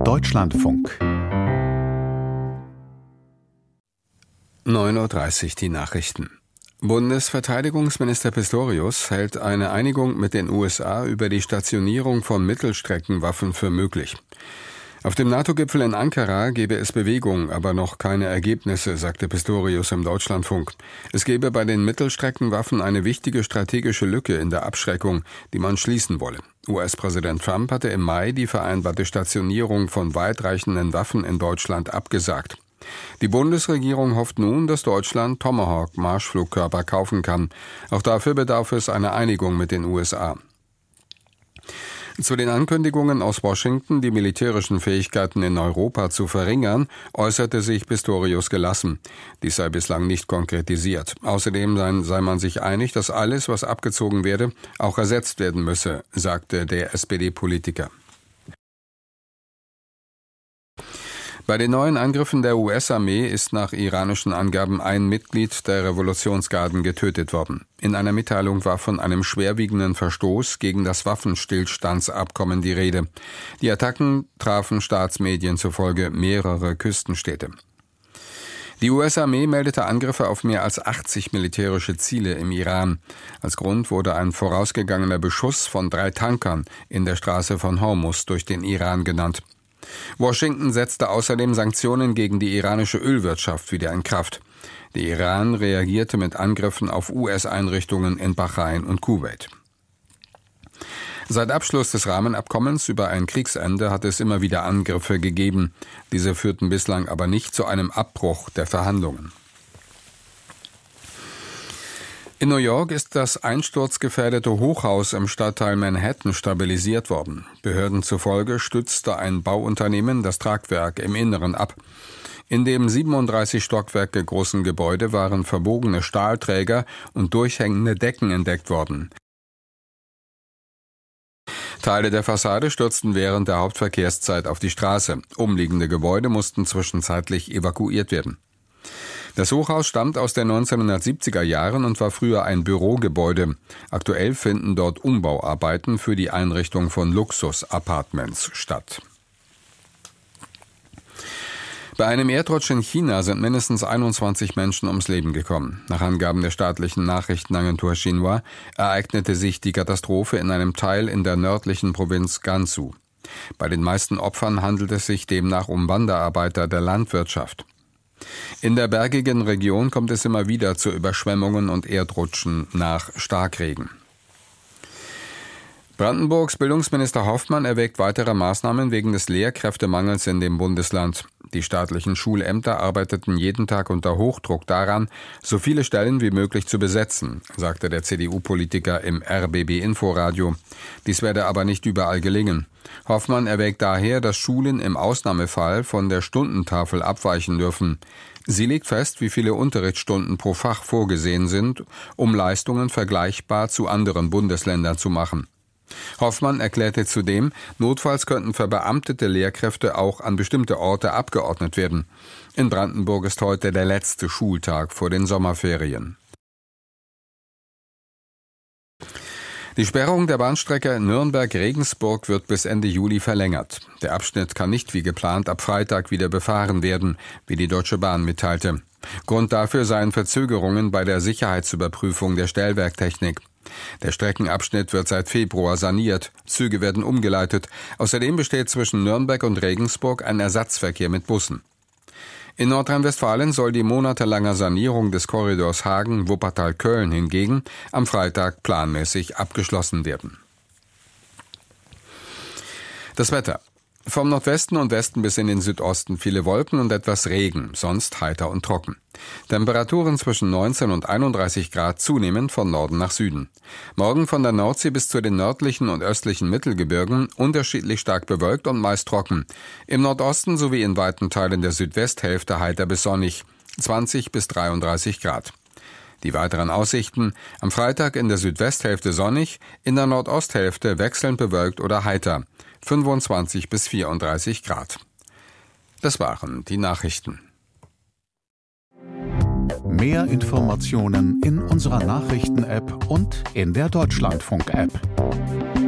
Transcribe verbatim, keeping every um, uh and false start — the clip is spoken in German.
Deutschlandfunk. neun Uhr dreißig die Nachrichten. Bundesverteidigungsminister Pistorius hält eine Einigung mit den U S A über die Stationierung von Mittelstreckenwaffen für möglich. Auf dem NATO-Gipfel in Ankara gebe es Bewegung, aber noch keine Ergebnisse, sagte Pistorius im Deutschlandfunk. Es gebe bei den Mittelstreckenwaffen eine wichtige strategische Lücke in der Abschreckung, die man schließen wolle. U S-Präsident Trump hatte im Mai die vereinbarte Stationierung von weitreichenden Waffen in Deutschland abgesagt. Die Bundesregierung hofft nun, dass Deutschland Tomahawk-Marschflugkörper kaufen kann. Auch dafür bedarf es einer Einigung mit den U S A. Zu den Ankündigungen aus Washington, die militärischen Fähigkeiten in Europa zu verringern, äußerte sich Pistorius gelassen. Dies sei bislang nicht konkretisiert. Außerdem sei, sei man sich einig, dass alles, was abgezogen werde, auch ersetzt werden müsse, sagte der S P D-Politiker. Bei den neuen Angriffen der U S-Armee ist nach iranischen Angaben ein Mitglied der Revolutionsgarden getötet worden. In einer Mitteilung war von einem schwerwiegenden Verstoß gegen das Waffenstillstandsabkommen die Rede. Die Attacken trafen Staatsmedien zufolge mehrere Küstenstädte. Die U S-Armee meldete Angriffe auf mehr als achtzig militärische Ziele im Iran. Als Grund wurde ein vorausgegangener Beschuss von drei Tankern in der Straße von Hormuz durch den Iran genannt. Washington setzte außerdem Sanktionen gegen die iranische Ölwirtschaft wieder in Kraft. Der Iran reagierte mit Angriffen auf U S-Einrichtungen in Bahrain und Kuwait. Seit Abschluss des Rahmenabkommens über ein Kriegsende hat es immer wieder Angriffe gegeben. Diese führten bislang aber nicht zu einem Abbruch der Verhandlungen. In New York ist das einsturzgefährdete Hochhaus im Stadtteil Manhattan stabilisiert worden. Behörden zufolge stützte ein Bauunternehmen das Tragwerk im Inneren ab. In dem siebenunddreißig Stockwerke großen Gebäude waren verbogene Stahlträger und durchhängende Decken entdeckt worden. Teile der Fassade stürzten während der Hauptverkehrszeit auf die Straße. Umliegende Gebäude mussten zwischenzeitlich evakuiert werden. Das Hochhaus stammt aus den neunzehnhundertsiebziger Jahren und war früher ein Bürogebäude. Aktuell finden dort Umbauarbeiten für die Einrichtung von Luxus-Appartements statt. Bei einem Erdrutsch in China sind mindestens einundzwanzig Menschen ums Leben gekommen. Nach Angaben der staatlichen Nachrichtenagentur Xinhua ereignete sich die Katastrophe in einem Teil in der nördlichen Provinz Gansu. Bei den meisten Opfern handelt es sich demnach um Wanderarbeiter der Landwirtschaft. In der bergigen Region kommt es immer wieder zu Überschwemmungen und Erdrutschen nach Starkregen. Brandenburgs Bildungsminister Hoffmann erwägt weitere Maßnahmen wegen des Lehrkräftemangels in dem Bundesland. Die staatlichen Schulämter arbeiteten jeden Tag unter Hochdruck daran, so viele Stellen wie möglich zu besetzen, sagte der C D U-Politiker im R B B-Inforadio. Dies werde aber nicht überall gelingen. Hoffmann erwägt daher, dass Schulen im Ausnahmefall von der Stundentafel abweichen dürfen. Sie legt fest, wie viele Unterrichtsstunden pro Fach vorgesehen sind, um Leistungen vergleichbar zu anderen Bundesländern zu machen. Hoffmann erklärte zudem, notfalls könnten verbeamtete Lehrkräfte auch an bestimmte Orte abgeordnet werden. In Brandenburg ist heute der letzte Schultag vor den Sommerferien. Die Sperrung der Bahnstrecke Nürnberg-Regensburg wird bis Ende Juli verlängert. Der Abschnitt kann nicht wie geplant ab Freitag wieder befahren werden, wie die Deutsche Bahn mitteilte. Grund dafür seien Verzögerungen bei der Sicherheitsüberprüfung der Stellwerktechnik. Der Streckenabschnitt wird seit Februar saniert, Züge werden umgeleitet. Außerdem besteht zwischen Nürnberg und Regensburg ein Ersatzverkehr mit Bussen. In Nordrhein-Westfalen soll die monatelange Sanierung des Korridors Hagen-Wuppertal-Köln hingegen am Freitag planmäßig abgeschlossen werden. Das Wetter. Vom Nordwesten und Westen bis in den Südosten viele Wolken und etwas Regen, sonst heiter und trocken. Temperaturen zwischen neunzehn und einunddreißig Grad, zunehmend von Norden nach Süden. Morgen von der Nordsee bis zu den nördlichen und östlichen Mittelgebirgen unterschiedlich stark bewölkt und meist trocken. Im Nordosten sowie in weiten Teilen der Südwesthälfte heiter bis sonnig, zwanzig bis dreiunddreißig Grad. Die weiteren Aussichten: am Freitag in der Südwesthälfte sonnig, in der Nordosthälfte wechselnd bewölkt oder heiter, fünfundzwanzig bis vierunddreißig Grad. Das waren die Nachrichten. Mehr Informationen in unserer Nachrichten-App und in der Deutschlandfunk-App.